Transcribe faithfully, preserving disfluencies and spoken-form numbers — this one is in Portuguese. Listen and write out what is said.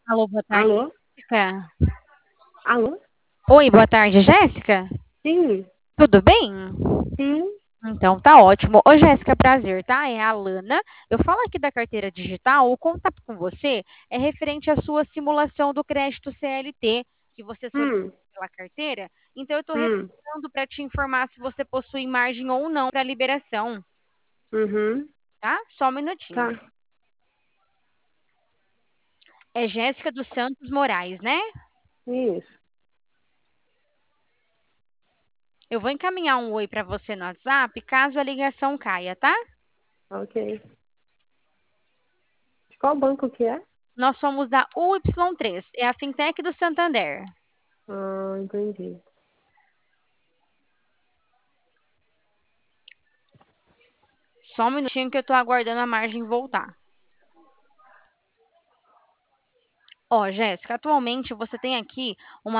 Alô, boa tarde, Alô? Jéssica. Alô? Oi, boa tarde, Jéssica. Sim, Tudo bem? sim, Então, tá ótimo. Ô, Jéssica, prazer, tá? É a Alana. Eu falo aqui da carteira digital. O contato com você é referente à sua simulação do crédito C L T, que você solicitou hum, pela carteira. Então, eu estou hum, retornando para te informar se você possui margem ou não para liberação, uhum, tá? Só um minutinho. tá, É Jéssica dos Santos Moraes, né? isso, Eu vou encaminhar um oi para você no WhatsApp, caso a ligação caia, tá? ok. De qual banco que é? Nós somos da U Y três, é a fintech do Santander. Ah, entendi. Só um minutinho que eu estou aguardando a margem voltar. Ó, Jéssica, atualmente você tem aqui uma